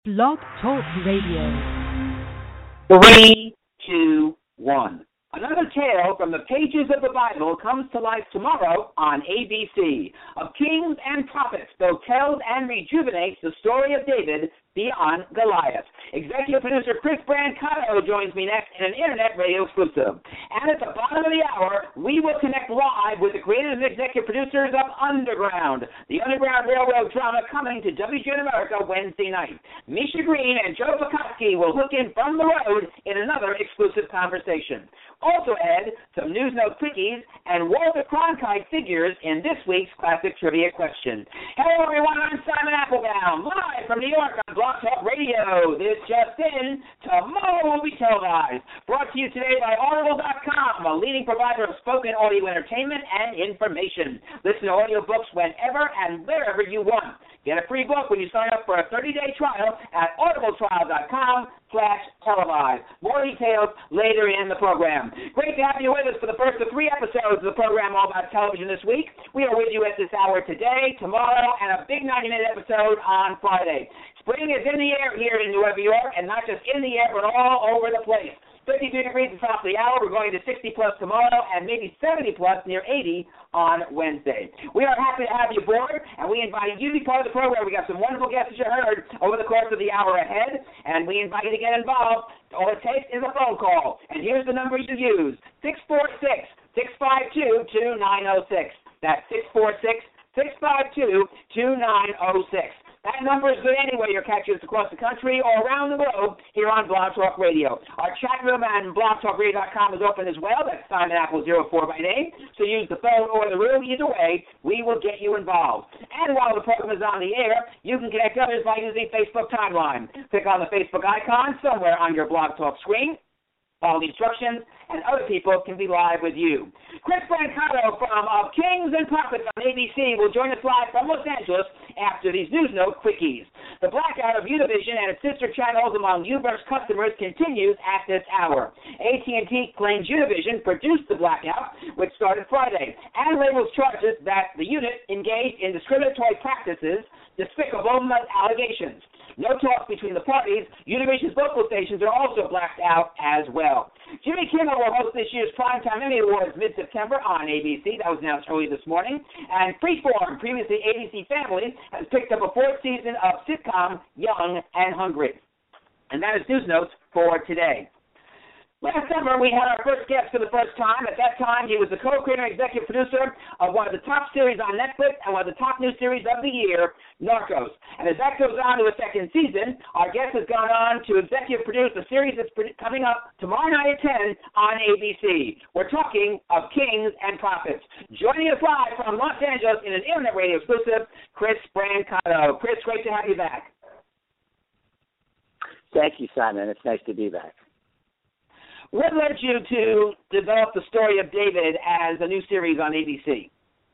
Blog Talk Radio. 3, 2, 1. Another tale from the pages of the Bible comes to life tomorrow on ABC. Of Kings and Prophets, both tells and rejuvenates the story of David beyond Goliath. Executive producer Chris Brancato joins me next in an Internet radio exclusive. And at the bottom of the hour, we will connect live with the creators and executive producers of Underground, the Underground Railroad drama coming to WGN America Wednesday night. Misha Green and Joe Bukowski will hook in from the road in another exclusive conversation. Also add some News Note quickies and Walter Cronkite figures in this week's classic trivia question. Hello everyone, I'm Simon Applebaum, live from New York on Blog Talk Radio. This just in, tomorrow will be televised. Brought to you today by Audible.com, a leading provider of spoken audio entertainment and information. Listen to audiobooks whenever and wherever you want. Get a free book when you sign up for a 30-day trial at audibletrial.com/televised. More details later in the program. Great to have you with us for the first of 3 episodes of the program all about television this week. We are with you at this hour today, tomorrow, and a big 90-minute episode on Friday. Spring is in the air here in New York, and not just in the air, but all over the place. 52 degrees at the top of the hour. We're going to 60-plus tomorrow and maybe 70-plus near 80 on Wednesday. We are happy to have you aboard, and we invite you to be part of the program. We got some wonderful guests that you heard over the course of the hour ahead, and we invite you to get involved. All it takes is a phone call, and here's the number you use, 646-652-2906. That's 646-652-2906. That number is good anyway. You're catching us across the country or around the globe here on Blog Talk Radio. Our chat room and blogtalkradio.com is open as well. That's Simon Apple 04 by name. So use the phone or the room. Either way, we will get you involved. And while the program is on the air, you can connect others by using Facebook Timeline. Click on the Facebook icon somewhere on your Blog Talk screen. Follow the instructions, and other people can be live with you. Chris Brancato from Of Kings and Prophets on ABC will join us live from Los Angeles after these News Note quickies. The blackout of Univision and its sister channels among Uverse customers continues at this hour. AT&T claims Univision produced the blackout, which started Friday, and labels charges that the unit engaged in discriminatory practices, despicable allegations. No talks between the parties. Univision's local stations are also blacked out as well. Jimmy Kimmel will host this year's Primetime Emmy Awards mid-September on ABC. That was announced early this morning. And Freeform, previously ABC Family, has picked up a 4th season of sitcom Young and Hungry. And that is News Notes for today. Last summer, we had our first guest for the first time. At that time, he was the co-creator and executive producer of one of the top series on Netflix and one of the top new series of the year, Narcos. And as that goes on to a second season, our guest has gone on to executive produce a series that's coming up tomorrow night at 10 on ABC. We're talking Of Kings and Prophets. Joining us live from Los Angeles in an Internet radio exclusive, Chris Brancato. Chris, great to have you back. Thank you, Simon. It's nice to be back. What led you to develop the story of David as a new series on ABC?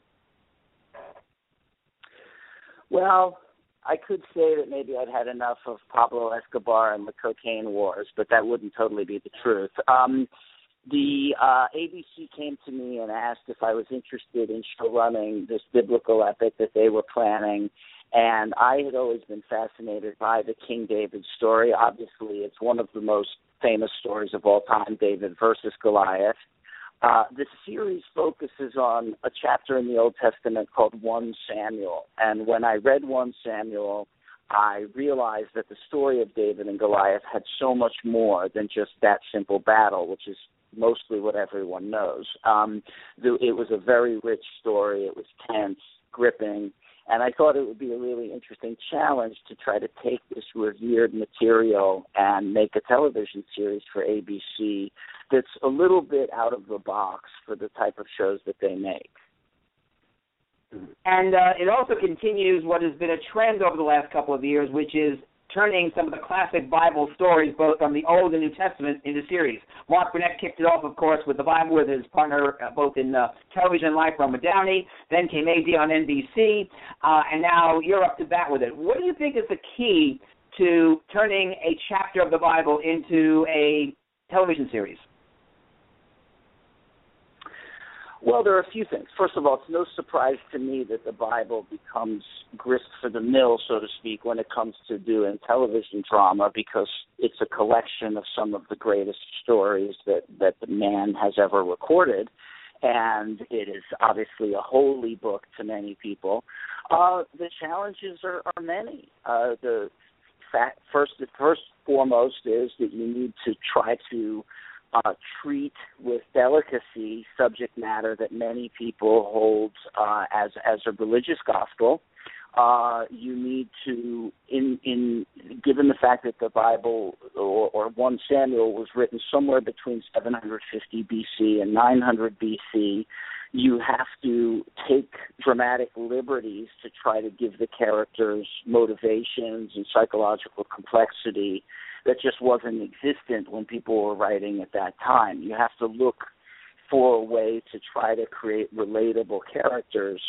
Well, I could say that maybe I'd had enough of Pablo Escobar and the cocaine wars, but that wouldn't totally be the truth. The ABC came to me and asked if I was interested in showrunning this biblical epic that they were planning, and I had always been fascinated by the King David story. Obviously, it's one of the most famous stories of all time, David versus Goliath. The series focuses on a chapter in the Old Testament called 1 Samuel. And when I read 1 Samuel, I realized that the story of David and Goliath had so much more than just that simple battle, which is mostly what everyone knows. It was a very rich story. It was tense, gripping, and I thought it would be a really interesting challenge to try to take this revered material and make a television series for ABC that's a little bit out of the box for the type of shows that they make. And it also continues what has been a trend over the last couple of years, which is turning some of the classic Bible stories, both from the Old and New Testament, into series. Mark Burnett kicked it off, of course, with the Bible with his partner, both in television and life, Roma Downey. Then came AD on NBC, and now you're up to bat with it. What do you think is the key to turning a chapter of the Bible into a television series? Well, there are a few things. First of all, it's no surprise to me that the Bible becomes grist for the mill, so to speak, when it comes to doing television drama, because it's a collection of some of the greatest stories that the man has ever recorded, and it is obviously a holy book to many people. The challenges are many. The first foremost is that you need to try to treat with delicacy subject matter that many people hold as a religious gospel. You need to, given the fact that the Bible or 1 Samuel was written somewhere between 750 BC and 900 BC, you have to take dramatic liberties to try to give the characters motivations and psychological complexity that just wasn't existent when people were writing at that time. You have to look for a way to try to create relatable characters,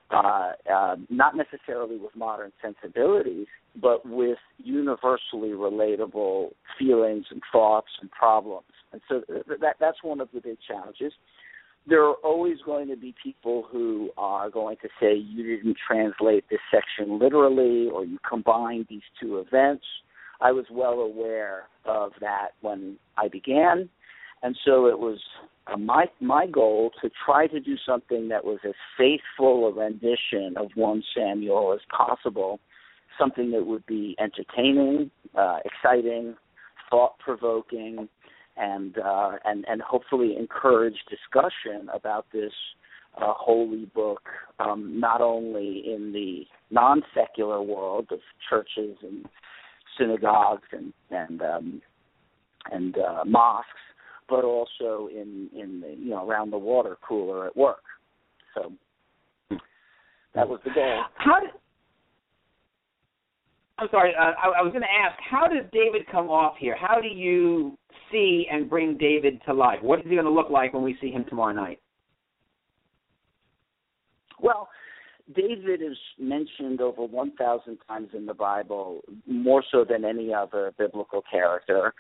not necessarily with modern sensibilities, but with universally relatable feelings and thoughts and problems. And so that's one of the big challenges. There are always going to be people who are going to say you didn't translate this section literally, or you combined these two events. I was well aware of that when I began, and so it was my goal to try to do something that was as faithful a rendition of 1 Samuel as possible, something that would be entertaining, exciting, thought-provoking, and hopefully encourage discussion about this holy book, not only in the non-secular world of churches and synagogues and mosques, but also in the around the water cooler at work. So that was the goal. I'm sorry. I was going to ask, how does David come off here? How do you see and bring David to life? What is he going to look like when we see him tomorrow night? Well, David is mentioned over 1,000 times in the Bible, more so than any other biblical character.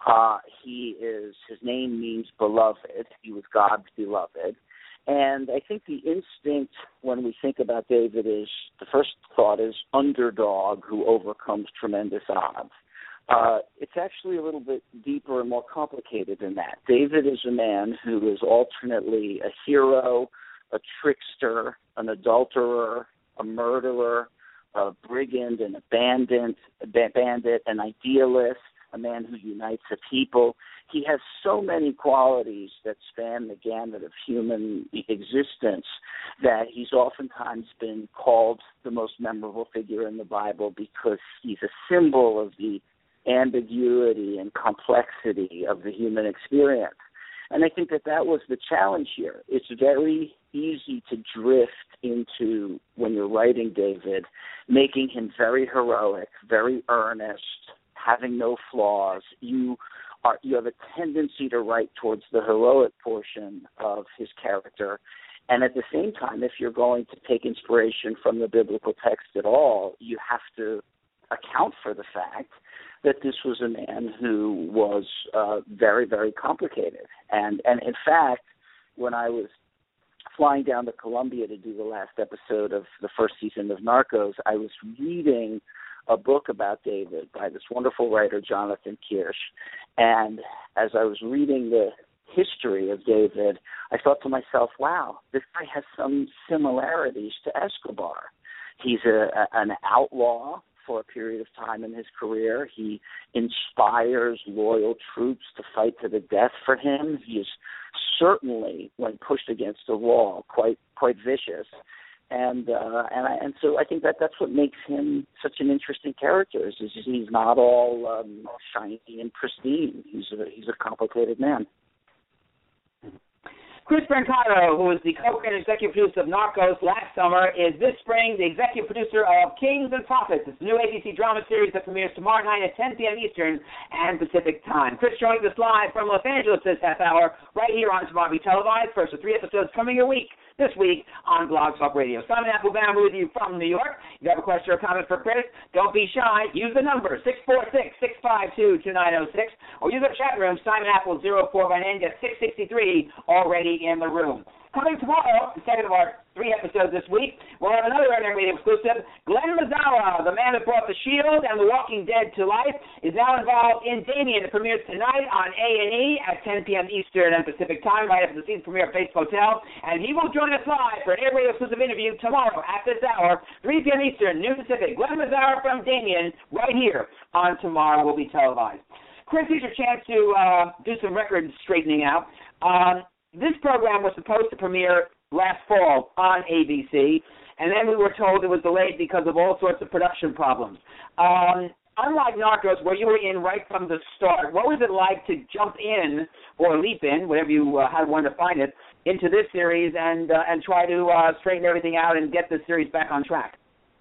His name means beloved. He was God's beloved. And I think the instinct when we think about David is, the first thought is underdog who overcomes tremendous odds. It's actually a little bit deeper and more complicated than that. David is a man who is alternately a hero, a trickster, an adulterer, a murderer, a brigand, and a bandit, an idealist, a man who unites a people. He has so many qualities that span the gamut of human existence that he's oftentimes been called the most memorable figure in the Bible because he's a symbol of the ambiguity and complexity of the human experience. And I think that was the challenge here. It's very easy to drift into, when you're writing David, making him very heroic, very earnest, having no flaws. You have a tendency to write towards the heroic portion of his character. And at the same time, if you're going to take inspiration from the biblical text at all, you have to account for the fact that this was a man who was very, very complicated. And in fact, when I was flying down to Colombia to do the last episode of the first season of Narcos, I was reading a book about David by this wonderful writer, Jonathan Kirsch. And as I was reading the history of David, I thought to myself, wow, this guy has some similarities to Escobar. He's an outlaw for a period of time in his career. He inspires loyal troops to fight to the death for him. He is certainly, when pushed against the wall, quite vicious. And so I think that's what makes him such an interesting character. Is he's not all shiny and pristine. He's a complicated man. Chris Brancato, who was the co-creator and executive producer of Narcos last summer, is this spring the executive producer of Kings and Prophets. It's a new ABC drama series that premieres tomorrow night at 10 p.m. Eastern and Pacific Time. Chris joins us live from Los Angeles this half hour, right here on Tomorrow Be Televised. First of 3 episodes coming your week this week on Blog Talk Radio. Simon Applebaum with you from New York. If you have a question or comment for Chris, don't be shy. Use the number 646-652-2906 or use our chat room, Simon Apple 04 by name. Get 663 already in the room. Coming tomorrow, the second of our 3 episodes this week, we'll have another Ordinary Radio exclusive. Glenn Mazzara, the man that brought The Shield and The Walking Dead to life, is now involved in Damien. It premieres tonight on A&E at 10 p.m. Eastern and Pacific time, right after the season premiere of Bates Motel. And he will join us live for an Air Radio exclusive interview tomorrow at this hour, 3 p.m. Eastern, noon Pacific. Glenn Mazzara from Damien, right here on Tomorrow will be televised. Chris, here's your chance to do some record straightening out. This program was supposed to premiere last fall on ABC, and then we were told it was delayed because of all sorts of production problems. Unlike Narcos, where you were in right from the start, what was it like to jump in, or leap in, whatever you how one to find it, into this series and try to straighten everything out and get the series back on track?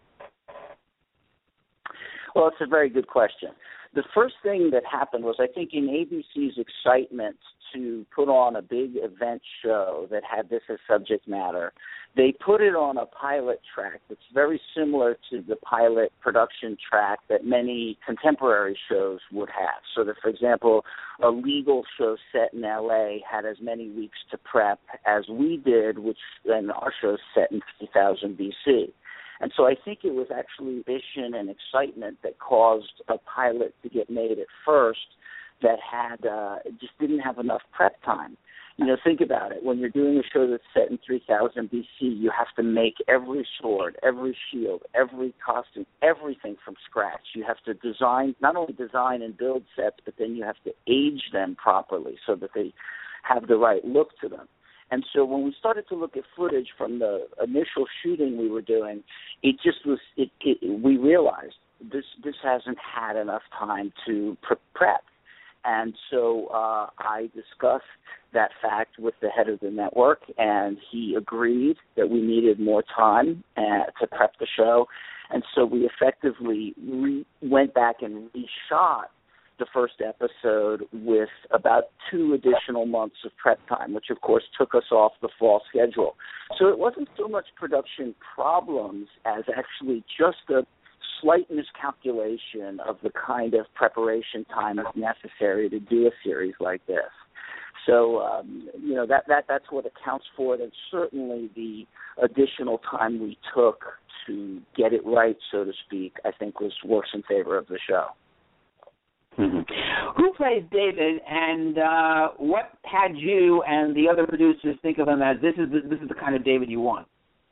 Well, it's a very good question. The first thing that happened was, I think, in ABC's excitement to put on a big event show that had this as subject matter, they put it on a pilot track that's very similar to the pilot production track that many contemporary shows would have. So that, for example, a legal show set in L.A. had as many weeks to prep as we did, which then our show's set in 50,000 B.C. And so I think it was actually vision and excitement that caused a pilot to get made at first that had just didn't have enough prep time. You know, think about it. When you're doing a show that's set in 3000 BC, you have to make every sword, every shield, every costume, everything from scratch. You have to design, not only design and build sets, but then you have to age them properly so that they have the right look to them. And so when we started to look at footage from the initial shooting we were doing, it just was, we realized this hasn't had enough time to prep. And so I discussed that fact with the head of the network, and he agreed that we needed more time to prep the show. And so we effectively went back and reshot the first episode with about 2 additional months of prep time, which, of course, took us off the fall schedule. So it wasn't so much production problems as actually just a slight miscalculation of the kind of preparation time that's necessary to do a series like this. So, you know, that's what accounts for it, and certainly the additional time we took to get it right, so to speak, I think works in favor of the show. Mm-hmm. Who plays David, and what had you and the other producers think of him as this is the kind of David you want?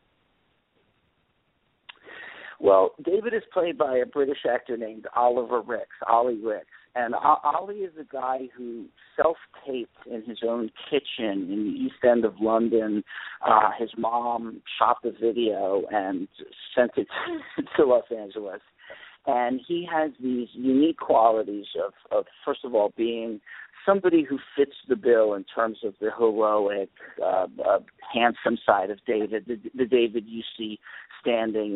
Well, David is played by a British actor named Oliver Ricks, Ollie Ricks. And Ollie is a guy who self-taped in his own kitchen in the East End of London. His mom shot the video and sent it to Los Angeles. And he has these unique qualities of first of all, being somebody who fits the bill in terms of the heroic, handsome side of David, the David you see standing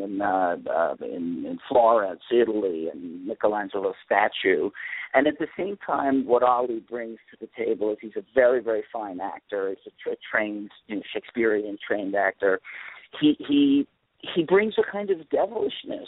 in Florence, Italy, and Michelangelo's statue. And at the same time, what Ollie brings to the table is he's a very, very fine actor. He's a trained, Shakespearean trained actor. He brings a kind of devilishness,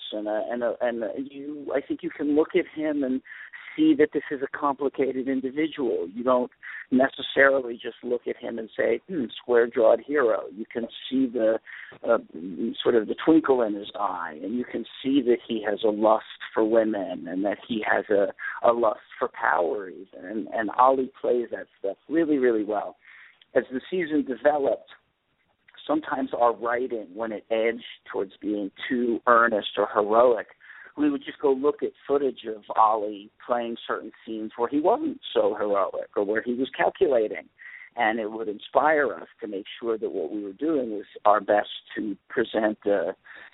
I think you can look at him and see that this is a complicated individual. You don't necessarily just look at him and say, square-jawed hero. You can see the sort of the twinkle in his eye, and you can see that he has a lust for women and that he has a lust for power even. And Ollie plays that stuff really, really well. As the season developed, sometimes our writing, when it edged towards being too earnest or heroic, we would just go look at footage of Ollie playing certain scenes where he wasn't so heroic or where he was calculating. And it would inspire us to make sure that what we were doing was our best to present a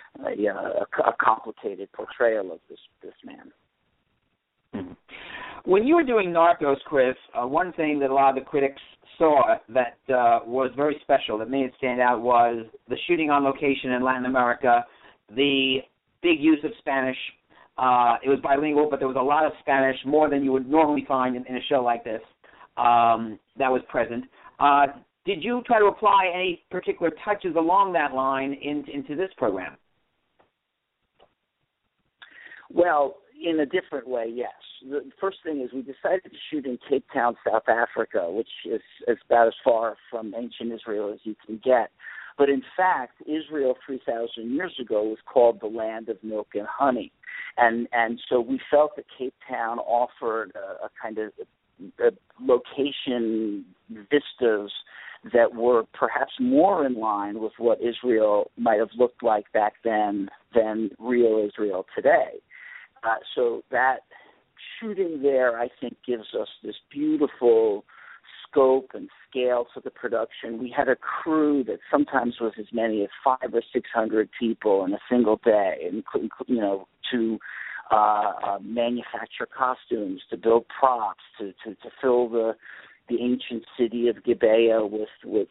complicated portrayal of this man. Mm-hmm. When you were doing Narcos, Chris, one thing that a lot of the critics saw that was very special, that made it stand out, was the shooting on location in Latin America, the big use of Spanish. It was bilingual, but there was a lot of Spanish, more than you would normally find in a show like this, that was present. Did you try to apply any particular touches along that line into this program? Well, in a different way, yes. The first thing is we decided to shoot in Cape Town, South Africa, which is about as far from ancient Israel as you can get. But in fact, Israel 3,000 years ago was called the land of milk and honey. And so we felt that Cape Town offered a kind of a location vistas that were perhaps more in line with what Israel might have looked like back then than real Israel today. So that shooting there, I think, gives us this beautiful scope and scale to the production. We had a crew that sometimes was as many as 500 or 600 people in a single day, and to manufacture costumes, to build props, to fill the ancient city of Gibeah with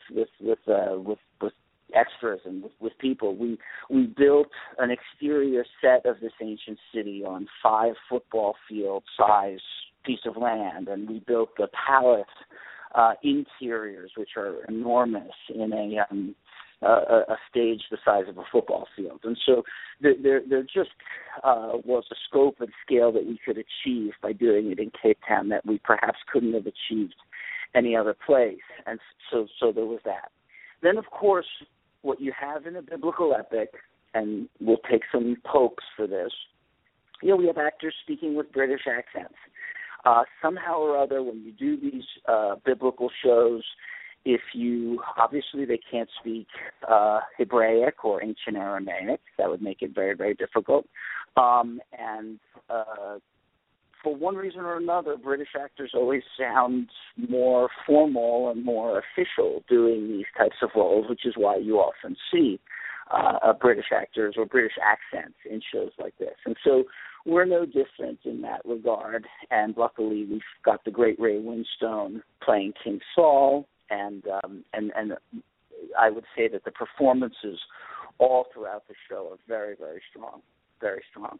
extras and with people. We built an exterior set of this ancient city on 5 football field size piece of land, and we built the palace interiors, which are enormous, in a stage the size of a football field. And so there just was a scope and scale that we could achieve by doing it in Cape Town that we perhaps couldn't have achieved any other place. And so there was that. Then, of course, what you have in a biblical epic, and we'll take some popes for this, we have actors speaking with British accents. Somehow or other, when you do these biblical shows, obviously they can't speak Hebraic or ancient Aramaic. That would make it very, very difficult. And for one reason or another, British actors always sound more formal and more official doing these types of roles, which is why you often see British actors or British accents in shows like this. And so we're no different in that regard. And luckily, we've got the great Ray Winstone playing King Saul, and I would say that the performances all throughout the show are very, very strong, very strong.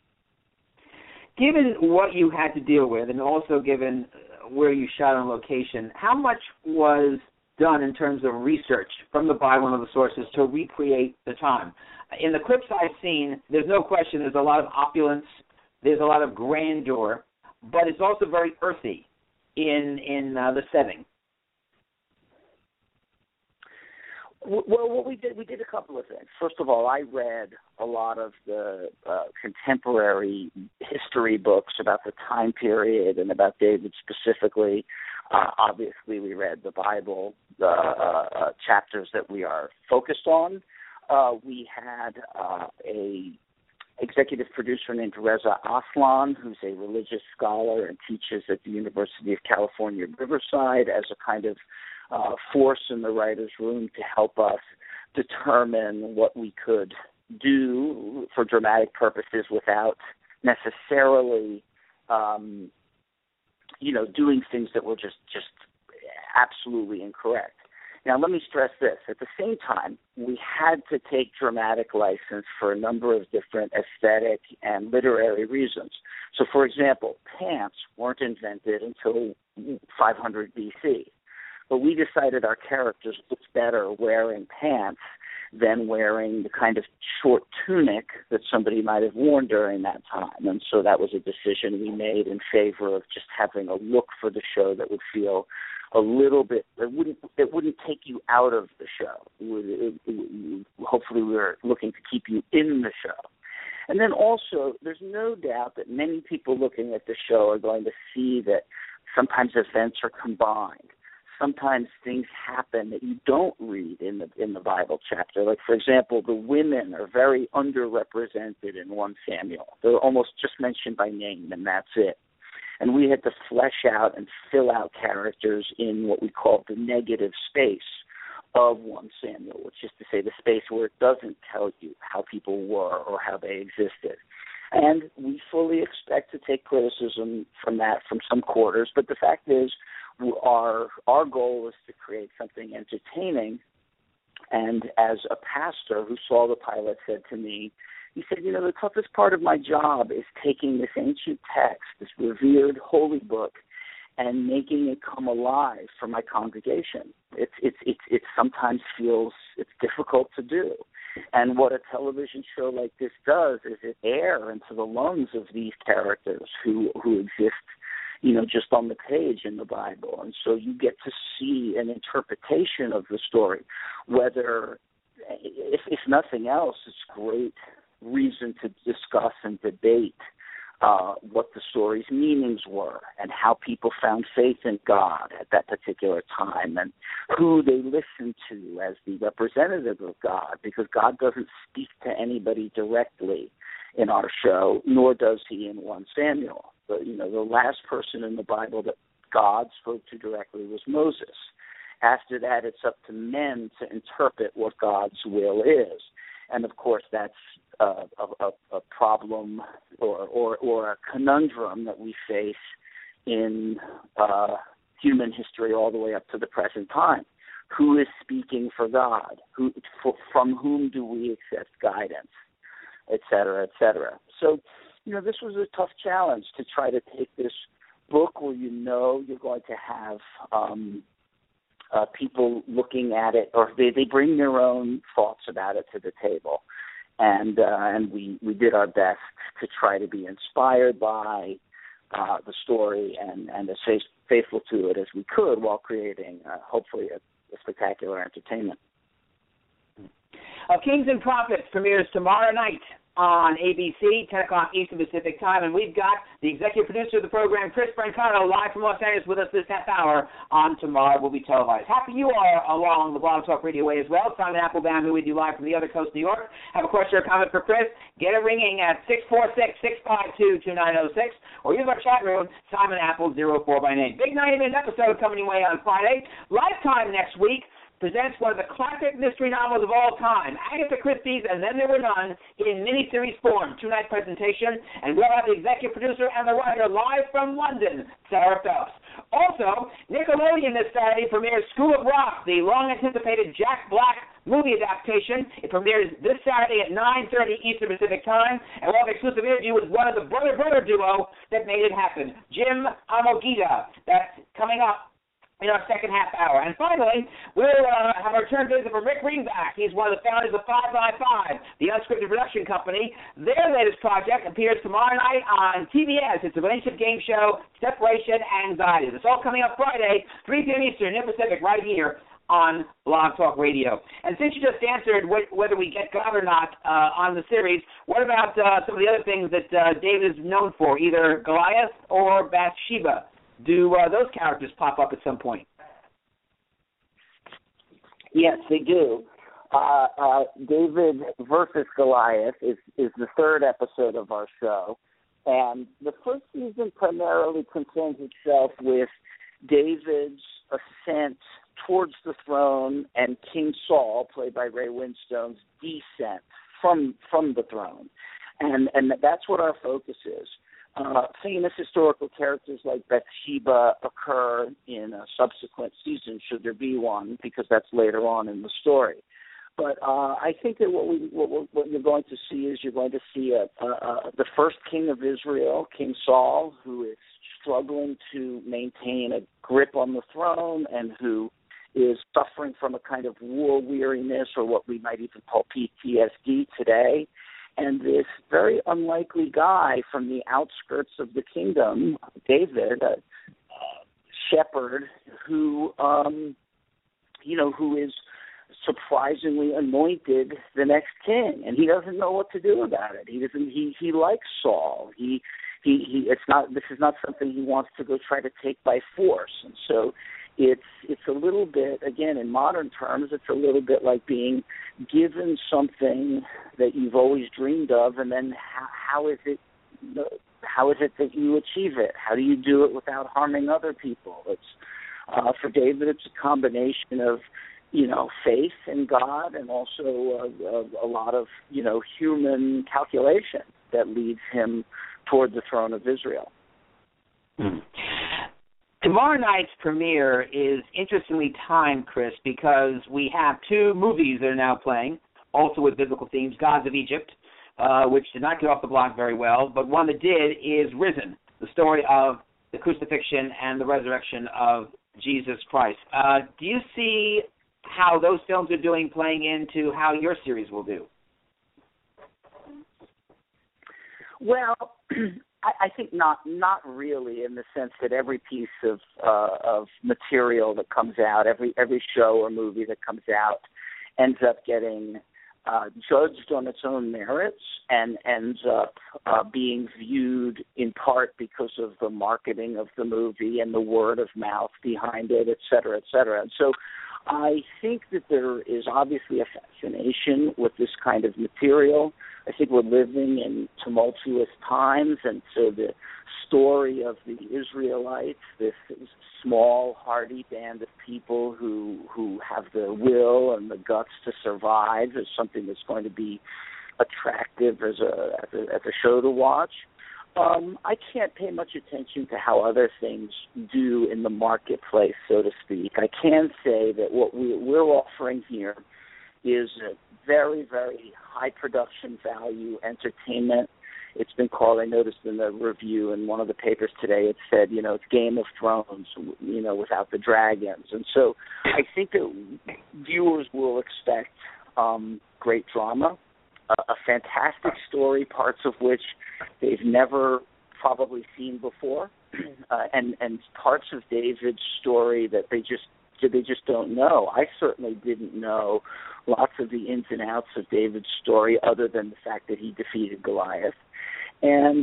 Given what you had to deal with, and also given where you shot on location, how much was done in terms of research from the Bible and other sources to recreate the time? In the clips I've seen, there's no question there's a lot of opulence, there's a lot of grandeur, but it's also very earthy in the setting. Well, what we did a couple of things. First of all, I read a lot of the contemporary history books about the time period and about David specifically. Obviously, we read the Bible, the chapters that we are focused on. We had a executive producer named Reza Aslan, who's a religious scholar and teaches at the University of California, Riverside, as a kind of force in the writer's room to help us determine what we could do for dramatic purposes without necessarily, doing things that were just absolutely incorrect. Now, let me stress this. At the same time, we had to take dramatic license for a number of different aesthetic and literary reasons. So, for example, pants weren't invented until 500 BC. But we decided our characters looked better wearing pants than wearing the kind of short tunic that somebody might have worn during that time. And so that was a decision we made in favor of just having a look for the show that would feel a little bit, it wouldn't take you out of the show. Hopefully we were looking to keep you in the show. And then also, there's no doubt that many people looking at the show are going to see that sometimes events are combined. Sometimes things happen that you don't read in the Bible chapter. Like, for example, the women are very underrepresented in 1 Samuel. They're almost just mentioned by name, and that's it. And we had to flesh out and fill out characters in what we call the negative space of 1 Samuel, which is to say the space where it doesn't tell you how people were or how they existed. And we fully expect to take criticism from that from some quarters, but the fact is our goal is to create something entertaining. And as a pastor who saw the pilot said to me, he said, the toughest part of my job is taking this ancient text, this revered holy book, and making it come alive for my congregation. It sometimes feels it's difficult to do. And what a television show like this does is it air into the lungs of these characters who exist, just on the page in the Bible. And so you get to see an interpretation of the story, whether, if nothing else, it's great reason to discuss and debate what the story's meanings were and how people found faith in God at that particular time and who they listened to as the representative of God, because God doesn't speak to anybody directly in our show, nor does he in 1 Samuel. But, the last person in the Bible that God spoke to directly was Moses. After that, it's up to men to interpret what God's will is. And, of course, that's a problem or a conundrum that we face in human history all the way up to the present time. Who is speaking for God? From whom do we accept guidance, et cetera, et cetera? So, this was a tough challenge to try to take this book where you're going to have people looking at it, or they bring their own thoughts about it to the table. And we did our best to try to be inspired by the story and as faithful to it as we could while creating, hopefully, a spectacular entertainment. Kings and Prophets premieres tomorrow night on ABC, 10 o'clock Eastern Pacific Time, and we've got the executive producer of the program, Chris Brancato, live from Los Angeles with us this half hour on Tomorrow Will Be Televised. Happy you are along the Blog Talk Radio way as well. Simon Applebaum, who we do live from the other coast, New York. Have a question or comment for Chris? Get it ringing at 646-652-2906, or use our chat room, Simon Apple 04 by name. Big 90-minute episode coming your way on Friday. Lifetime next week presents one of the classic mystery novels of all time, Agatha Christie's And Then There Were None, in miniseries form, 2-night presentation, and we'll have the executive producer and the writer live from London, Sarah Phelps. Also, Nickelodeon this Saturday premieres School of Rock, the long-anticipated Jack Black movie adaptation. It premieres this Saturday at 9:30 Eastern Pacific Time, and we'll have an exclusive interview with one of the brother-brother duo that made it happen, Jim Amogita. That's coming up in our second half hour. And finally, we'll have a return visit from Rick Greenback. He's one of the founders of 5x5, the unscripted production company. Their latest project appears tomorrow night on TBS. It's a relationship game show, Separation Anxiety. It's all coming up Friday, 3 p.m. Eastern, in Pacific, right here on Blog Talk Radio. And since you just answered whether we get God or not on the series, what about some of the other things that David is known for, either Goliath or Bathsheba? Do those characters pop up at some point? Yes, they do. David versus Goliath is the third episode of our show. And the first season primarily concerns itself with David's ascent towards the throne and King Saul, played by Ray Winstone's descent from the throne. And that's what our focus is. Famous historical characters like Bathsheba occur in a subsequent season, should there be one, because that's later on in the story. But I think that what you're going to see is you're going to see the first king of Israel, King Saul, who is struggling to maintain a grip on the throne and who is suffering from a kind of war weariness, or what we might even call PTSD today. And this very unlikely guy from the outskirts of the kingdom, David, a shepherd, who is surprisingly anointed the next king, and he doesn't know what to do about it. He likes Saul. This is not something he wants to go try to take by force, and so it's a little bit, again, in modern terms, it's a little bit like being given something that you've always dreamed of, and then how is it that you achieve it? How do you do it without harming other people? It's for David, it's a combination of faith in God and also a lot of human calculation that leads him toward the throne of Israel. Mm. Tomorrow night's premiere is interestingly timed, Chris, because we have 2 movies that are now playing, also with biblical themes, Gods of Egypt, which did not get off the block very well, but one that did is Risen, the story of the crucifixion and the resurrection of Jesus Christ. Do you see how those films are doing playing into how your series will do? Well, I think not really, in the sense that every piece of material that comes out, every show or movie that comes out, ends up getting judged on its own merits and ends up being viewed in part because of the marketing of the movie and the word of mouth behind it, et cetera, et cetera. And so I think that there is obviously a fascination with this kind of material. I think we're living in tumultuous times, and so the story of the Israelites, this small, hardy band of people who have the will and the guts to survive, is something that's going to be attractive as a show to watch. I can't pay much attention to how other things do in the marketplace, so to speak. I can say that what we're offering here is a very, very high production value entertainment. It's been called, I noticed in the review in one of the papers today, it said, it's Game of Thrones, without the dragons. And so I think that viewers will expect great drama, a fantastic story, parts of which they've never probably seen before, and parts of David's story that they just don't know. I certainly didn't know lots of the ins and outs of David's story, other than the fact that he defeated Goliath. And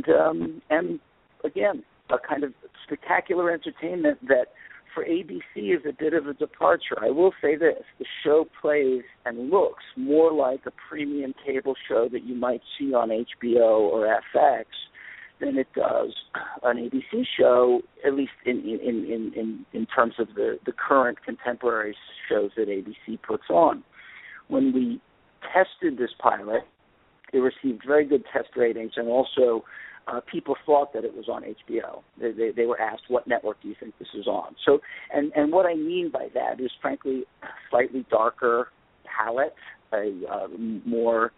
again, a kind of spectacular entertainment that for ABC is a bit of a departure. I will say this: the show plays and looks more like a premium cable show that you might see on HBO or FX than it does an ABC show, at least in terms of the current contemporary shows that ABC puts on. When we tested this pilot, it received very good test ratings, and also people thought that it was on HBO. They were asked, what network do you think this is on? So, and what I mean by that is, frankly, a slightly darker palette, a more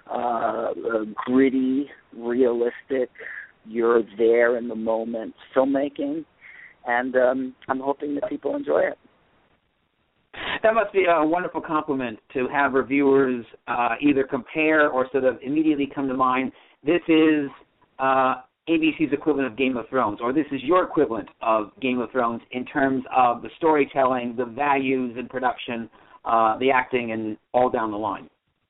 gritty, realistic, you're there in the moment filmmaking, and I'm hoping that people enjoy it. That must be a wonderful compliment to have reviewers either compare or sort of immediately come to mind, this is ABC's equivalent of Game of Thrones, or this is your equivalent of Game of Thrones in terms of the storytelling, the values in production, the acting, and all down the line.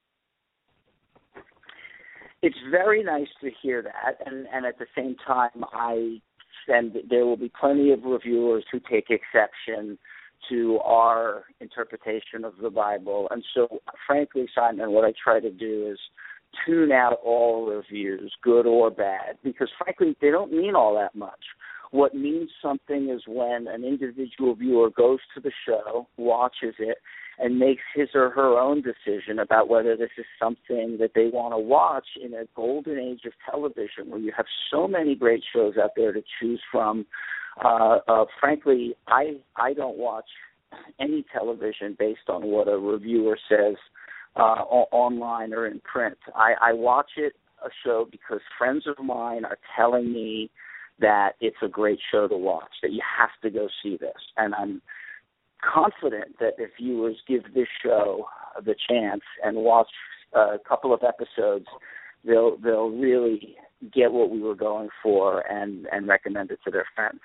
It's very nice to hear that, and at the same time, there will be plenty of reviewers who take exception to our interpretation of the Bible. And so, frankly, Simon, what I try to do is tune out all reviews, good or bad, because, frankly, they don't mean all that much. What means something is when an individual viewer goes to the show, watches it, and makes his or her own decision about whether this is something that they want to watch in a golden age of television where you have so many great shows out there to choose from. Frankly, I don't watch any television based on what a reviewer says online or in print. I watch a show because friends of mine are telling me that it's a great show to watch, that you have to go see this. And I'm confident that if viewers give this show the chance and watch a couple of episodes, they'll really get what we were going for and recommend it to their friends.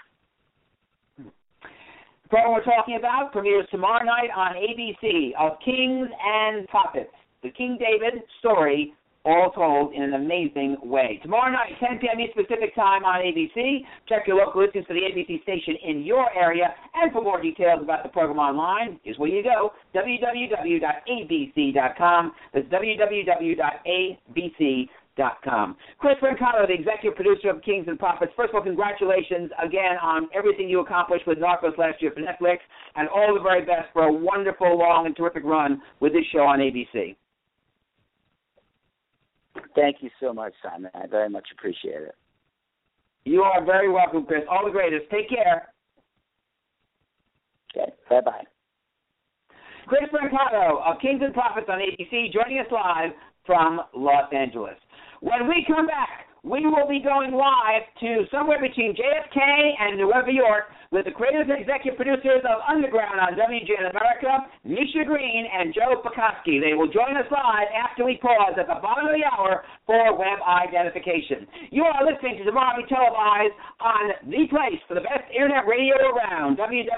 The program we're talking about premieres tomorrow night on ABC of Kings and Prophets, the King David story, all told in an amazing way. Tomorrow night, 10 p.m. East Pacific Time on ABC. Check your local listings for the ABC station in your area. And for more details about the program online, here's where you go, www.abc.com. That's www.abc.com. Chris Brancato, the executive producer of Kings and Prophets. First of all, congratulations again on everything you accomplished with Narcos last year for Netflix, and all the very best for a wonderful, long, and terrific run with this show on ABC. Thank you so much, Simon. I very much appreciate it. You are very welcome, Chris. All the greatest. Take care. Okay. Bye-bye. Chris Brancato of Kings and Prophets on ABC, joining us live from Los Angeles. When we come back, we will be going live to somewhere between JFK and Nueva York with the creators and executive producers of Underground on WGN America, Misha Green and Joe Pekoski. They will join us live after we pause at the bottom of the hour for web identification. You are listening to Tomorrow Be Televised on the place for the best internet radio around,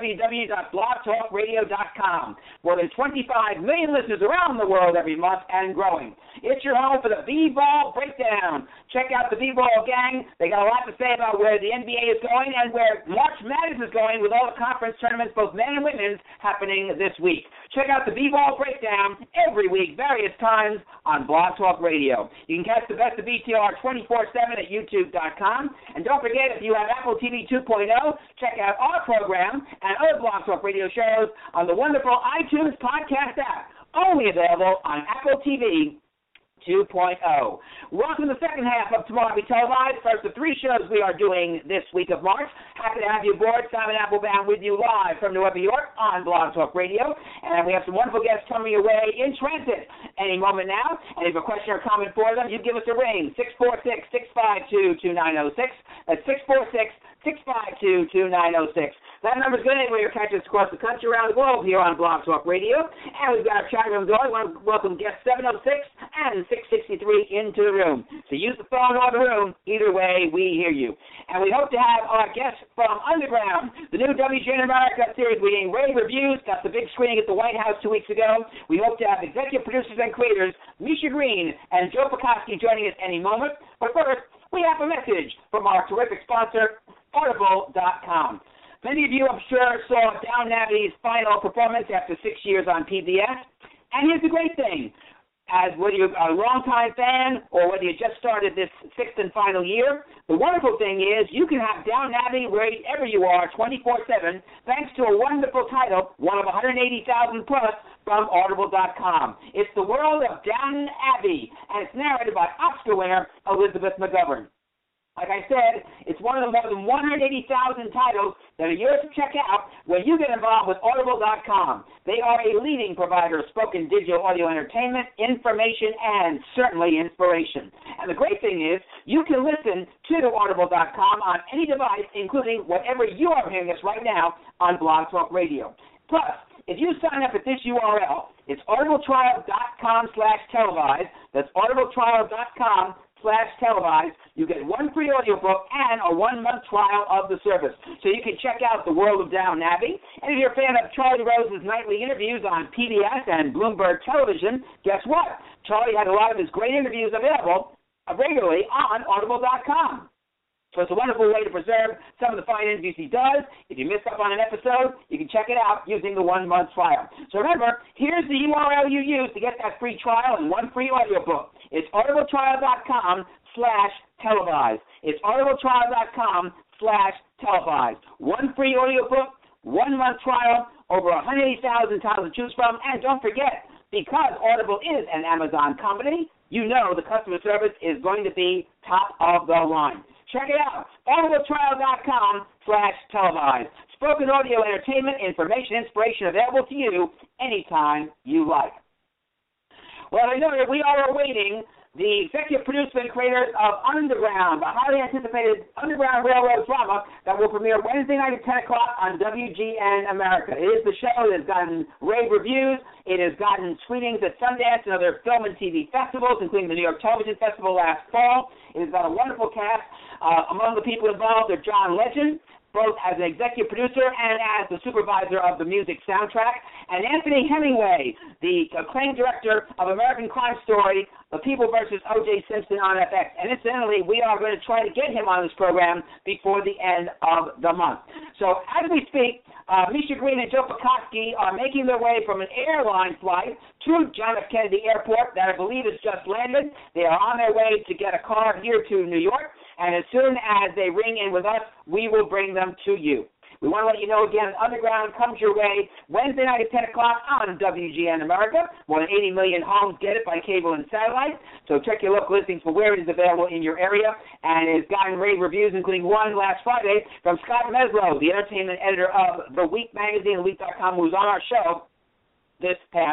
www.blogtalkradio.com. More than 25 million listeners around the world every month and growing. It's your home for the B-Ball Breakdown. Check out the B-Ball gang. They got a lot to say about where the NBA is going and where March Madness is going with all the conference tournaments, both men and women's, happening this week. Check out the B-Ball Breakdown every week, various times on Blog Talk Radio. You can catch the best of BTR 24/7 at YouTube.com. And don't forget, if you have Apple TV 2.0, check out our program and other Blog Talk Radio shows on the wonderful iTunes podcast app, only available on Apple TV 2.0. Welcome to the second half of Tomorrow Be Televised. First of three shows we are doing this week of March. Happy to have you aboard. Simon Applebaum with you live from Nueva York on Blog Talk Radio. And we have some wonderful guests coming your way in transit any moment now. And if you have a question or comment for them, you give us a ring, 646-652-2906. That's 646-652-2906. That number's good anyway. You're catching us across the country, around the globe here on Blog Talk Radio. And we've got our chat room going. We want to welcome guests 706 and 663 into the room. So use the phone or the room. Either way, we hear you. And we hope to have our guests from Underground, the new WGN America series. We're getting rave reviews. Got the big screening at the White House 2 weeks ago. We hope to have executive producers and creators Misha Green and Joe Pekoski joining us any moment. But first, we have a message from our terrific sponsor, Audible.com. Many of you, I'm sure, saw Downton Abbey's final performance after 6 years on PBS. And here's the great thing. As whether you're a longtime fan or whether you just started this sixth and final year, the wonderful thing is you can have Downton Abbey wherever you are 24/7 thanks to a wonderful title, one of 180,000 plus, from Audible.com. It's the world of Downton Abbey, and it's narrated by Oscar winner Elizabeth McGovern. Like I said, it's one of the more than 180,000 titles that are yours to check out when you get involved with Audible.com. They are a leading provider of spoken digital audio entertainment, information, and certainly inspiration. And the great thing is you can listen to Audible.com on any device, including whatever you are hearing us right now on Blog Talk Radio. Plus, if you sign up at this URL, it's audibletrial.com/televised. That's audibletrial.com/televised. You get one free audiobook and a 1-month trial of the service. So you can check out the world of Downton Abbey. And if you're a fan of Charlie Rose's nightly interviews on PBS and Bloomberg Television, guess what? Charlie has a lot of his great interviews available regularly on Audible.com. So it's a wonderful way to preserve some of the fine interviews he does. If you miss up on an episode, you can check it out using the 1-month trial. So remember, here's the URL you use to get that free trial and one free audiobook. It's audibletrial.com/televised. It's audibletrial.com/televised. One free audiobook, 1-month trial, over 180,000 titles to choose from. And don't forget, because Audible is an Amazon company, you know the customer service is going to be top of the line. Check it out, audibletrial.com/televised. Spoken audio entertainment, information, inspiration available to you anytime you like. Well, I know that we are awaiting the executive producer and creators of Underground, the highly anticipated Underground Railroad drama that will premiere Wednesday night at 10 o'clock on WGN America. It is the show that has gotten rave reviews. It has gotten screenings at Sundance and other film and TV festivals, including the New York Television Festival last fall. It has got a wonderful cast. Among the people involved are John Legend, both as an executive producer and as the supervisor of the music soundtrack, and Anthony Hemingway, the acclaimed director of American Crime Story, The People vs. O.J. Simpson on FX. And incidentally, we are going to try to get him on this program before the end of the month. So as we speak, Misha Green and Joe Pekoski are making their way from an airline flight to John F. Kennedy Airport that I believe has just landed. They are on their way to get a car here to New York, and as soon as they ring in with us, we will bring them to you. We want to let you know again, Underground comes your way Wednesday night at 10 o'clock on WGN America. More than 80 million homes get it by cable and satellite. So check your local listings for where it is available in your area. And it's gotten rave reviews, including one last Friday from Scott Meslow, the entertainment editor of The Week magazine, Week.com, who was on our show this past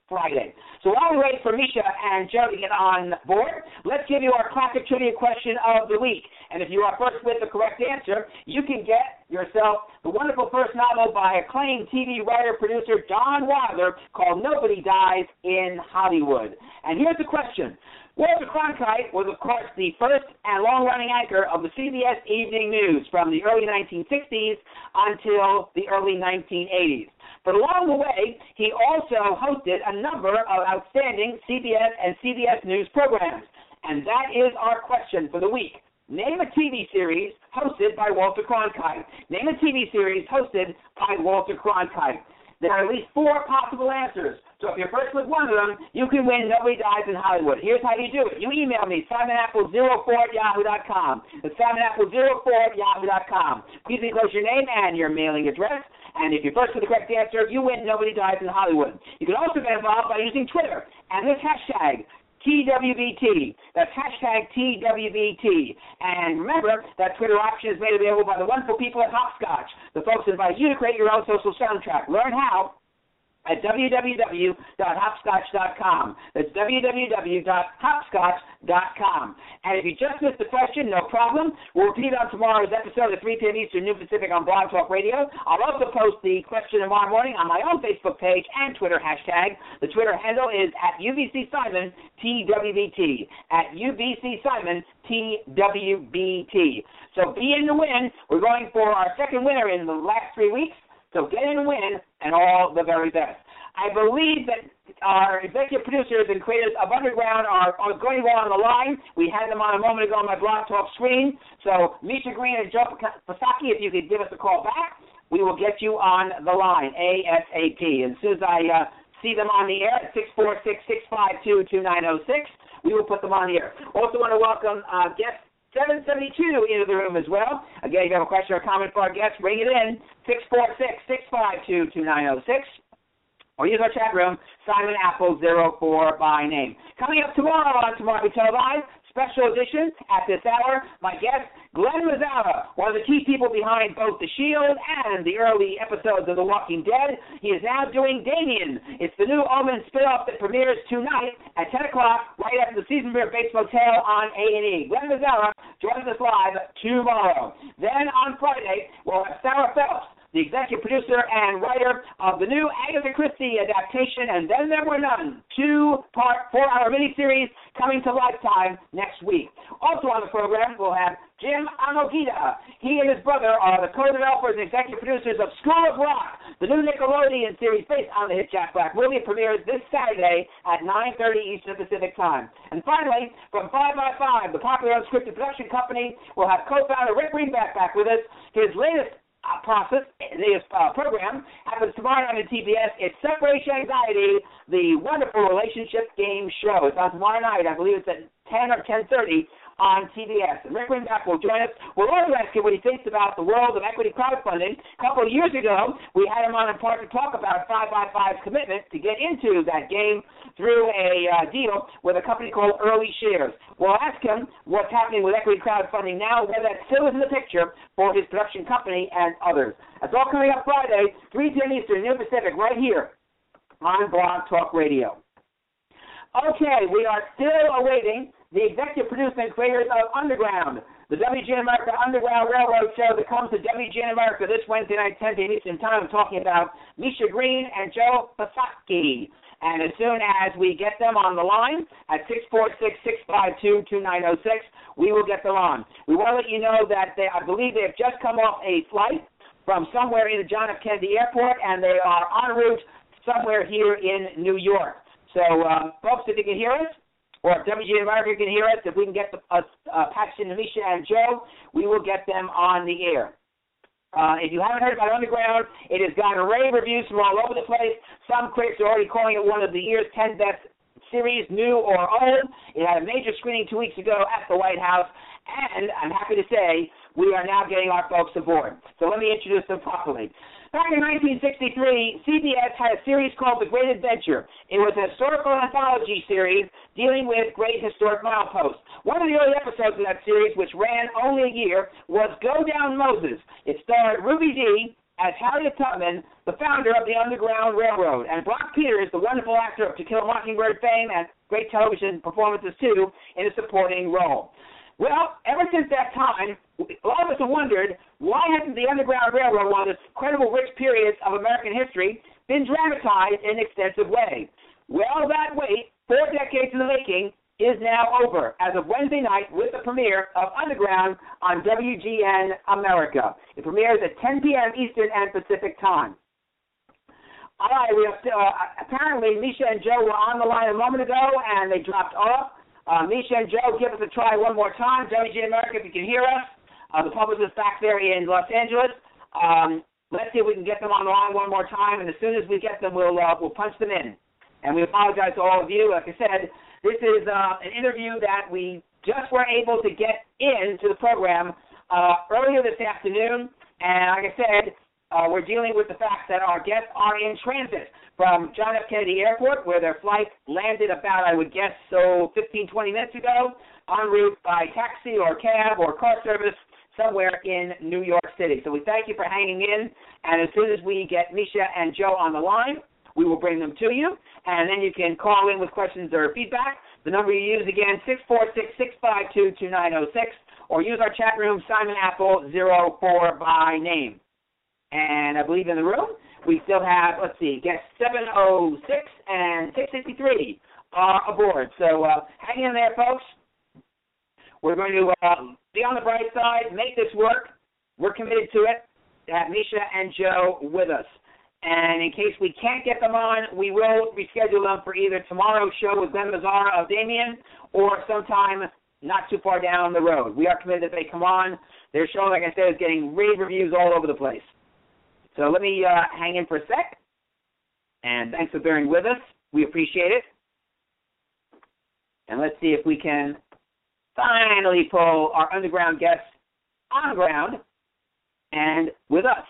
Friday. So while we wait for Misha and Joe to get on board, let's give you our classic trivia question of the week. And if you are first with the correct answer, you can get yourself the wonderful first novel by acclaimed TV writer-producer Don Wilder called Nobody Dies in Hollywood. And here's the question. Walter Cronkite was, of course, the first and long-running anchor of the CBS Evening News from the early 1960s until the early 1980s. But along the way, he also hosted a number of outstanding CBS and CBS News programs. And that is our question for the week. Name a TV series hosted by Walter Cronkite. Name a TV series hosted by Walter Cronkite. There are at least 4 possible answers. So if you're first with one of them, you can win Nobody Dies in Hollywood. Here's how you do it. You email me, SimonApple04@yahoo.com. That's SimonApple04@yahoo.com. Please enclose your name and your mailing address. And if you're first with the correct answer, you win Nobody Dies in Hollywood. You can also get involved by using Twitter and this hashtag, TWBT. That's hashtag TWBT. And remember, that Twitter option is made available by the wonderful people at Hopscotch. The folks invite you to create your own social soundtrack. Learn how at www.hopscotch.com. That's www.hopscotch.com. And if you just missed the question, no problem. We'll repeat on tomorrow's episode at 3 p.m. Eastern, noon Pacific on Blog Talk Radio. I'll also post the question tomorrow morning on my own Facebook page and Twitter hashtag. The Twitter handle is at UBCSimon_TWBT. At UBCSimon_TWBT. So be in to win. We're going for our second winner in the last 3 weeks. So get in and win, and all the very best. I believe that our executive producers and creators of Underground are going to go on the line. We had them on a moment ago on my Blog Talk screen. So Misha Green and Joe Pasaki, if you could give us a call back, we will get you on the line ASAP. And as soon as I see them on the air at 646-652-2906, we will put them on the air. Also want to welcome guests 772 into the room as well. Again, if you have a question or comment for our guests, bring it in, 646-652-2906. Or use our chat room, Simon Apple 04 by name. Coming up tomorrow on Tomorrow We Tell Live, special edition at this hour, my guest, Glenn Mazzara, one of the key people behind both The Shield and the early episodes of The Walking Dead. He is now doing Damien. It's the new Omen spinoff that premieres tonight at 10 o'clock, right after the season premiere of Bates Motel on A&E. Glenn Mazzara joins us live tomorrow. Then on Friday, we'll have Sarah Phelps, the executive producer and writer of the new Agatha Christie adaptation, And Then There Were None, 2-part, 4-hour miniseries coming to Lifetime next week. Also on the program, we'll have Jim Anogita. He and his brother are the co-developers and executive producers of School of Rock, the new Nickelodeon series based on the hit Jack Black movie. It premieres this Saturday at 9:30 Eastern Pacific Time. And finally, from 5x5, the popular unscripted production company, we'll have co-founder Rick Greenback back with us. His latest program happens tomorrow night on TBS. It's Separation Anxiety, the wonderful relationship game show. It's on tomorrow night. I believe it's at 10 or 10:30 on TBS. And Rick Greenback will join us. We'll also ask him what he thinks about the world of equity crowdfunding. A couple of years ago, we had him on in part to talk about 5x5's commitment to get into that game through a deal with a company called Early Shares. We'll ask him what's happening with equity crowdfunding now, whether that still is in the picture for his production company and others. That's all coming up Friday, 3 p.m. Eastern, noon Pacific, right here on Blog Talk Radio. Okay, we are still awaiting the executive producer and creators of Underground, the WGN America Underground Railroad show that comes to WGN America this Wednesday night, 10 p.m. Eastern Time. I'm talking about Misha Green and Joe Pasaki. And as soon as we get them on the line at 646-652-2906, we will get them on. We want to let you know that I believe they have just come off a flight from somewhere in the John F. Kennedy Airport, and they are en route somewhere here in New York. So, folks, if you can hear us, or if WGN America can hear us, if we can get patched into Misha and Joe, we will get them on the air. If you haven't heard about Underground, it has gotten rave reviews from all over the place. Some critics are already calling it one of the year's 10 best series, new or old. It had a major screening 2 weeks ago at the White House, and I'm happy to say we are now getting our folks aboard. So let me introduce them properly. Back in 1963, CBS had a series called The Great Adventure. It was a historical anthology series dealing with great historic mileposts. One of the early episodes of that series, which ran only a year, was Go Down Moses. It starred Ruby Dee, as Harriet Tubman, the founder of the Underground Railroad, and Brock Peters, the wonderful actor of To Kill a Mockingbird fame and great television performances too, in a supporting role. Well, ever since that time, a lot of us have wondered, why hasn't the Underground Railroad, one of the incredible rich periods of American history, been dramatized in an extensive way? Well, that wait, 4 decades in the making, is now over as of Wednesday night with the premiere of Underground on WGN America. It premieres at 10 p.m. Eastern and Pacific time. All right, we have apparently Misha and Joe were on the line a moment ago, and they dropped off. Misha and Joe, give us a try one more time. WGN America, if you can hear us. The publicist back there in Los Angeles. Let's see if we can get them on the line one more time, and as soon as we get them, we'll punch them in. And we apologize to all of you. Like I said, this is an interview that we just were able to get into the program earlier this afternoon. And like I said, we're dealing with the fact that our guests are in transit from John F. Kennedy Airport, where their flight landed about, I would guess, 15, 20 minutes ago, en route by taxi or cab or car service somewhere in New York City. So we thank you for hanging in. And as soon as we get Misha and Joe on the line, we will bring them to you, and then you can call in with questions or feedback. The number you use, again, 646-652-2906, or use our chat room, Simon Apple 04 by name. And I believe in the room, we still have, let's see, guests 706 and 663 are aboard. So hang in there, folks. We're going to be on the bright side, make this work. We're committed to it, to have Misha and Joe with us. And in case we can't get them on, we will reschedule them for either tomorrow's show with Glenn Mazzara of Damien or sometime not too far down the road. We are committed that they come on. Their show, like I said, is getting rave reviews all over the place. So let me hang in for a sec. And thanks for bearing with us. We appreciate it. And let's see if we can finally pull our underground guests on the ground and with us.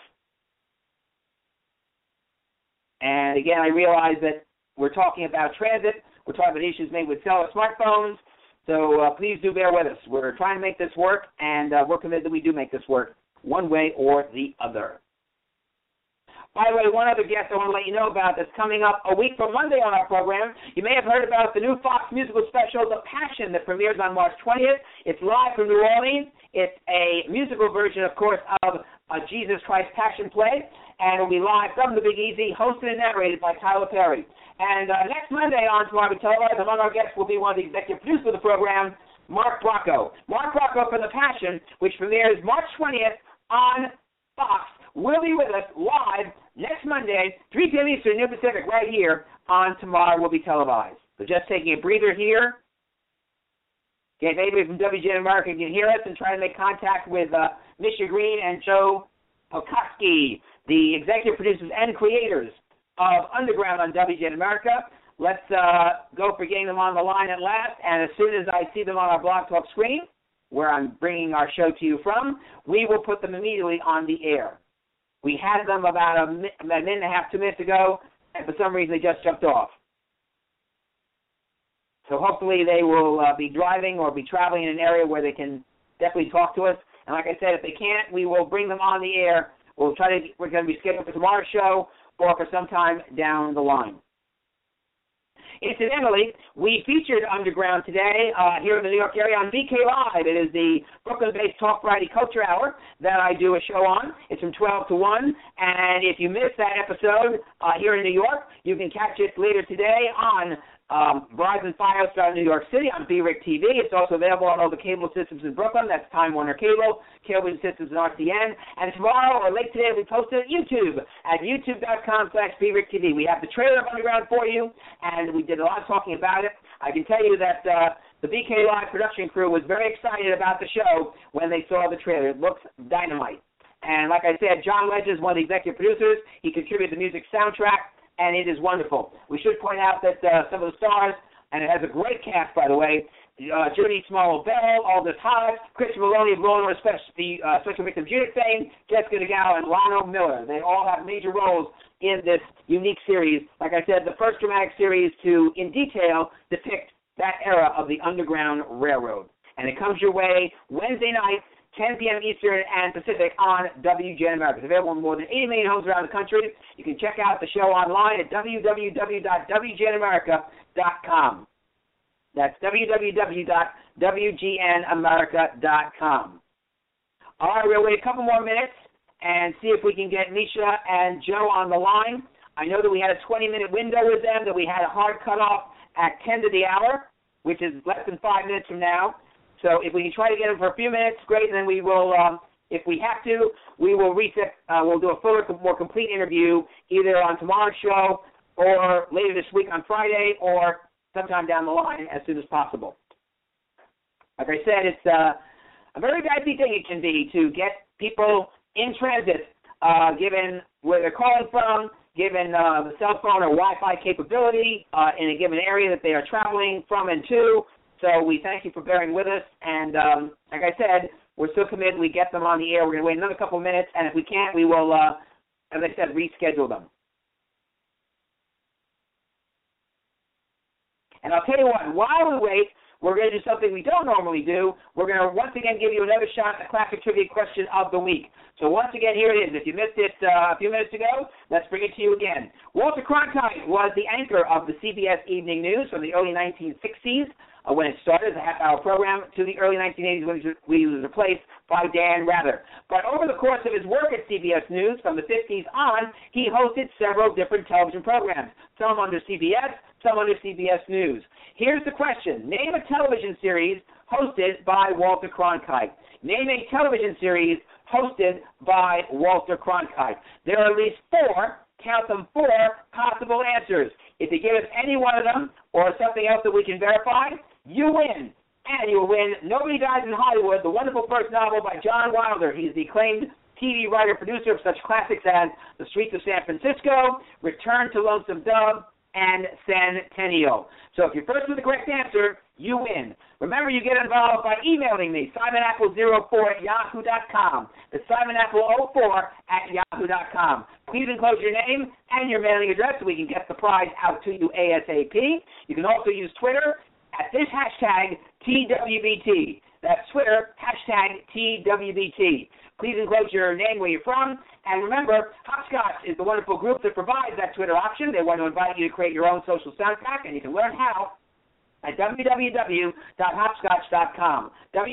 And again, I realize that we're talking about transit. We're talking about issues made with cellular smartphones. So please do bear with us. We're trying to make this work, and we're committed that we do make this work one way or the other. By the way, one other guest I want to let you know about that's coming up a week from Monday on our program. You may have heard about the new Fox musical special, The Passion, that premieres on March 20th. It's live from New Orleans. It's a musical version, of course, of a Jesus Christ Passion play, and it'll be live from the Big Easy, hosted and narrated by Tyler Perry. And next Monday on Tomorrow We Televised, among our guests will be one of the executive producers of the program, Mark Bracco. Mark Bracco from The Passion, which premieres March 20th on Fox, will be with us live next Monday, 3 p.m. Eastern, New Pacific, right here on Tomorrow Will Be Televised. So just taking a breather here. Get maybe from WGN America can hear us and try to make contact with Misha Green and Joe Pokoski, the executive producers and creators of Underground on WGN America. Let's go for getting them on the line at last, and as soon as I see them on our Blog Talk screen, where I'm bringing our show to you from, we will put them immediately on the air. We had them about a minute and a half, 2 minutes ago, and for some reason they just jumped off. So hopefully they will be driving or be traveling in an area where they can definitely talk to us. And like I said, if they can't, we will bring them on the air. We're going to be scheduled for tomorrow's show or for some time down the line. Incidentally, we featured Underground today here in the New York area on BK Live. It is the Brooklyn-based talk variety culture hour that I do a show on. It's from 12 to 1. And if you missed that episode here in New York, you can catch it later today on Verizon Fios out in New York City on BRIC TV. It's also available on all the cable systems in Brooklyn. That's Time Warner Cable, Cablevision Systems, and RCN. And tomorrow or late today, we post it at YouTube at youtube.com/BRIC TV. We have the trailer of Underground for you, and we did a lot of talking about it. I can tell you that the BK Live production crew was very excited about the show when they saw the trailer. It looks dynamite. And like I said, John Ledge is one of the executive producers. He contributed the music soundtrack, and it is wonderful. We should point out that some of the stars, and it has a great cast, by the way, Judy Smallville, Aldous Hodge, Christopher Maloney of Law & Special Victims Unit fame, Jessica DeGale, and Lano Miller. They all have major roles in this unique series. Like I said, the first dramatic series to, in detail, depict that era of the Underground Railroad. And it comes your way Wednesday night, 10 p.m. Eastern and Pacific on WGN America. It's available in more than 80 million homes around the country. You can check out the show online at www.wgnamerica.com. That's www.wgnamerica.com. All right, we'll wait a couple more minutes and see if we can get Misha and Joe on the line. I know that we had a 20-minute window with them, that we had a hard cutoff at 10 to the hour, which is less than 5 minutes from now. So if we can try to get them for a few minutes, great, and then we will, if we have to, we will reset, we'll do a fuller, more complete interview either on tomorrow's show or later this week on Friday or sometime down the line as soon as possible. Like I said, it's a very dicey thing it can be to get people in transit, given where they're calling from, given the cell phone or Wi-Fi capability in a given area that they are traveling from and to. So we thank you for bearing with us. And like I said, we're still committed. We get them on the air. We're going to wait another couple of minutes. And if we can't, we will, as I said, reschedule them. And I'll tell you what, while we wait, we're going to do something we don't normally do. We're going to once again give you another shot at the classic trivia question of the week. So once again, here it is. If you missed it a few minutes ago, let's bring it to you again. Walter Cronkite was the anchor of the CBS Evening News from the early 1960s when it started as a half-hour program to the early 1980s when he was replaced by Dan Rather. But over the course of his work at CBS News from the 50s on, he hosted several different television programs, some under CBS, some under CBS News. Here's the question. Name a television series hosted by Walter Cronkite. Name a television series hosted by Walter Cronkite. There are at least four, count them, four possible answers. If you give us any one of them or something else that we can verify, you win. And you'll win Nobody Dies in Hollywood, the wonderful first novel by John Wilder. He's the acclaimed TV writer, producer of such classics as The Streets of San Francisco, Return to Lonesome Dove, and Centennial. So if you're first with the correct answer, you win. Remember, you get involved by emailing me, simonapple04@yahoo.com. That's simonapple04@yahoo.com. Please enclose your name and your mailing address so we can get the prize out to you ASAP. You can also use Twitter at this hashtag TWBT. That's Twitter, hashtag TWBT. Please enclose your name, where you're from. And remember, Hopscotch is the wonderful group that provides that Twitter option. They want to invite you to create your own social soundtrack, and you can learn how at www.hopscotch.com.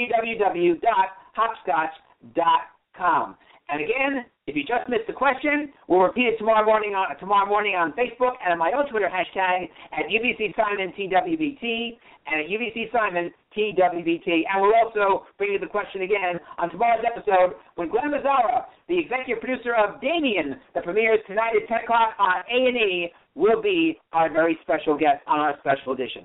www.hopscotch.com. And again, if you just missed the question, we'll repeat it tomorrow morning on Facebook and on my own Twitter hashtag at UBCSimonTWBT and at UBCSimonTWBT. And we'll also bring you the question again on tomorrow's episode when Glenn Mazzara, the executive producer of Damien, that premieres tonight at 10 o'clock on A&E, will be our very special guest on our special edition.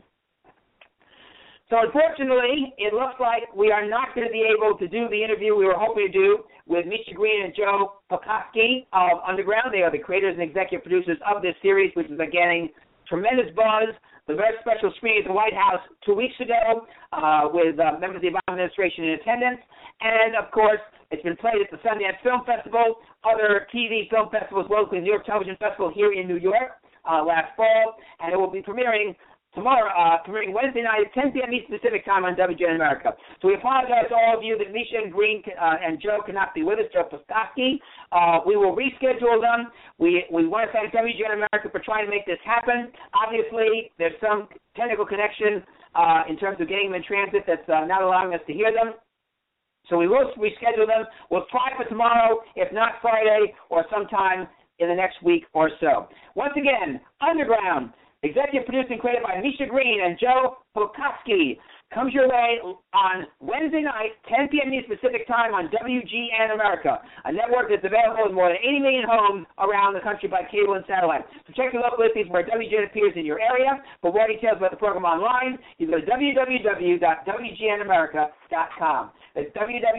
So unfortunately, it looks like we are not going to be able to do the interview we were hoping to do with Misha Green and Joe Pulkowski of Underground. They are the creators and executive producers of this series, which has been getting tremendous buzz. The very special screening at the White House 2 weeks ago with members of the Obama administration in attendance. And, of course, it's been played at the Sundance Film Festival, other TV film festivals, locally, the New York Television Festival here in New York last fall. And it will be premiering tomorrow, premiering Wednesday night at 10 p.m. Eastern Pacific Time on WGN America. So we apologize to all of you that Misha and Green and Joe cannot be with us, Joe Pulkowski. We will reschedule them. We want to thank WGN America for trying to make this happen. Obviously, there's some technical connection in terms of getting them in transit that's not allowing us to hear them. So we will reschedule them. We'll try for tomorrow, if not Friday, or sometime in the next week or so. Once again, Underground, executive produced and created by Misha Green and Joe Pulkowski, comes your way on Wednesday night, 10 p.m. Eastern Pacific Time on WGN America, a network that's available in more than 80 million homes around the country by cable and satellite. So check your local listings where WGN appears in your area. For more details about the program online, you go to www.wgnamerica.com. That's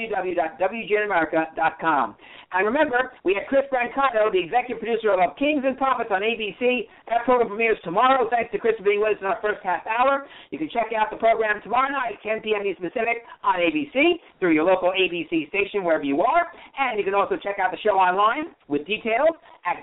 www.wgnamerica.com. And remember, we have Chris Brancato, the executive producer of Kings and Prophets on ABC. That program premieres tomorrow. Thanks to Chris for being with us in our first half hour. You can check out the program tomorrow night at 10 p.m. Eastern Pacific on ABC through your local ABC station wherever you are. And you can also check out the show online with details at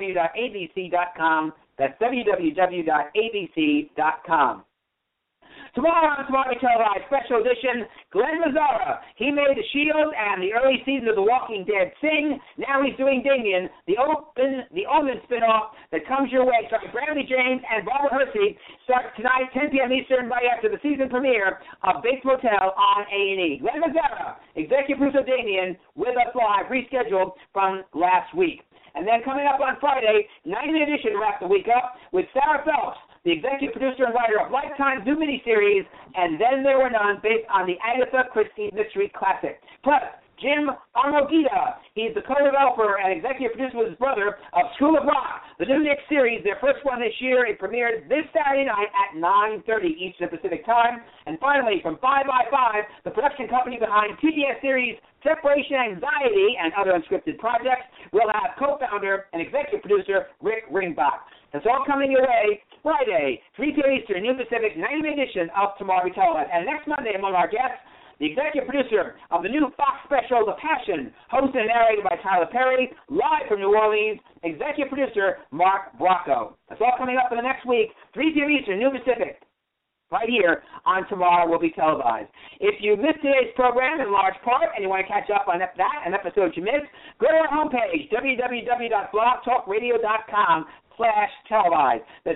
www.abc.com. That's www.abc.com. Tomorrow on Tomorrow Televised Special Edition, Glenn Mazzara. He made The Shield and the early season of The Walking Dead sing. Now he's doing Damien, the Omen spinoff that comes your way. Starring Bradley James and Barbara Hersey. Starts tonight, 10 p.m. Eastern, right after the season premiere of Bates Motel on A&E. Glenn Mazzara, executive producer of Damien, with us live, rescheduled from last week. And then coming up on Friday, 90 Edition wraps the week up with Sarah Phelps, the executive producer and writer of Lifetime's new miniseries, And Then There Were None, based on the Agatha Christie mystery classic. Plus, Jim Armogita, he's the co-developer and executive producer with his brother of School of Rock, the new Nick series, their first one this year. It premieres this Saturday night at 9:30 Eastern Pacific Time. And finally, from 5x5, the production company behind PBS series Separation Anxiety and other unscripted projects, we'll have co-founder and executive producer Rick Ringbach. That's all coming your way Friday, 3 p.m. Eastern, New Pacific, 90th edition of Tomorrow Televised. And next Monday, among our guests, the executive producer of the new Fox special, The Passion, hosted and narrated by Tyler Perry, live from New Orleans, executive producer Mark Bracco. That's all coming up in the next week, 3 p.m. Eastern, New Pacific, right here on Tomorrow Will Be Televised. If you missed today's program in large part and you want to catch up on that, an episode you missed, go to our homepage, www.blogtalkradio.com/televised. That's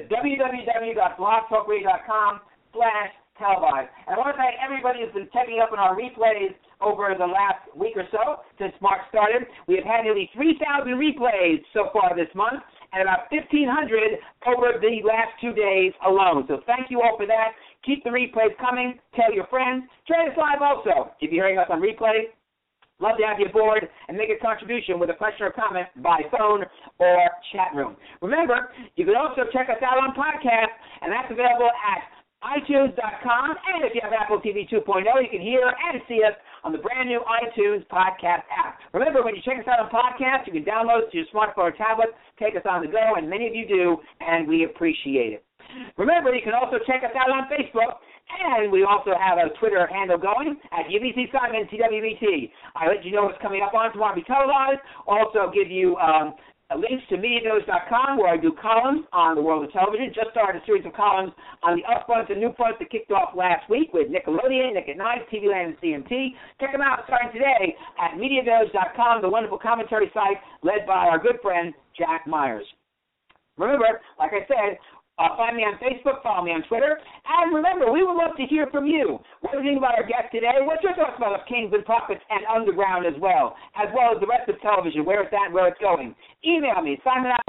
www.blogtalkradio.com/televised. And I want to thank everybody who's been checking up on our replays over the last week or so since March started. We have had nearly 3,000 replays so far this month, and about 1,500 over the last 2 days alone. So thank you all for that. Keep the replays coming. Tell your friends. Join us live also. If you're hearing us on replay, love to have you aboard and make a contribution with a question or comment by phone or chat room. Remember, you can also check us out on podcast, and that's available at iTunes.com. And if you have Apple TV 2.0, you can hear and see us on the brand new iTunes podcast app. Remember, when you check us out on podcast, you can download it to your smartphone or tablet, take us on the go, and many of you do, and we appreciate it. Remember, you can also check us out on Facebook, and we also have a Twitter handle going at UBC Simon TWBT. I let you know what's coming up on Tomorrow Be Televised. Also give you links to MediaNews.com, where I do columns on the world of television. Just started a series of columns on the upfronts and new fronts that kicked off last week with Nickelodeon, Nick at Night, TV Land, and CMT. Check them out starting today at MediaNews.com, the wonderful commentary site led by our good friend Jack Myers. Remember, like I said, find me on Facebook, follow me on Twitter, and remember, we would love to hear from you. What do you think about our guest today? What's your thoughts about Kings and Prophets and Underground as well as the rest of television, where it's at and where it's going? Email me,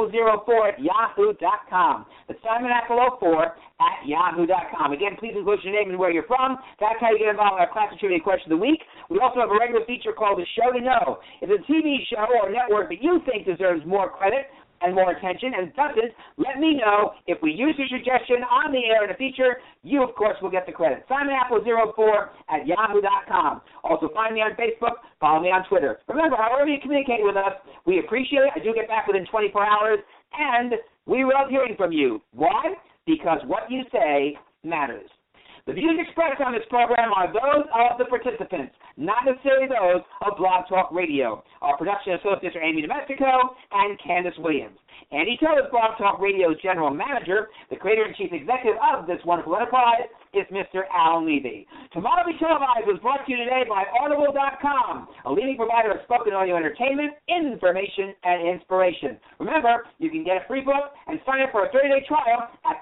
simonapple04@yahoo.com. That's simonapple04@yahoo.com. Again, please include your name and where you're from. That's how you get involved in our Classic Trivia Question of the Week. We also have a regular feature called The Show to Know. It's a TV show or network that you think deserves more credit and more attention, and doesn't, let me know. If we use your suggestion on the air in a feature, you, of course, will get the credit. simonapple04@yahoo.com. Also, find me on Facebook, follow me on Twitter. Remember, however you communicate with us, we appreciate it. I do get back within 24 hours, and we love hearing from you. Why? Because what you say matters. The views expressed on this program are those of the participants, not necessarily those of Blog Talk Radio. Our production associates are Amy Domestico and Candace Williams. Andy Toth is Blog Talk Radio's general manager. The creator and chief executive of this wonderful enterprise is Mr. Alan Levy. Tomorrow Be Televised was brought to you today by Audible.com, a leading provider of spoken audio entertainment, information, and inspiration. Remember, you can get a free book and sign up for a 30-day trial at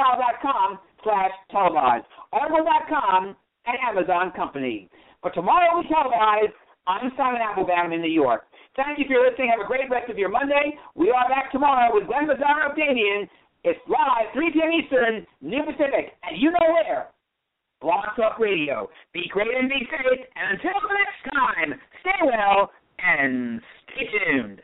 audibletrial.com/televised. Audible.com and Amazon Company. For Tomorrow We Televised, I'm Simon Applebaum in New York. Thank you for listening. Have a great rest of your Monday. We are back tomorrow with Glenn Mazzara of Damien. It's live, 3 p.m. Eastern, New Pacific, and you know where. Blog Talk Radio. Be great and be safe. And until the next time, stay well and stay tuned.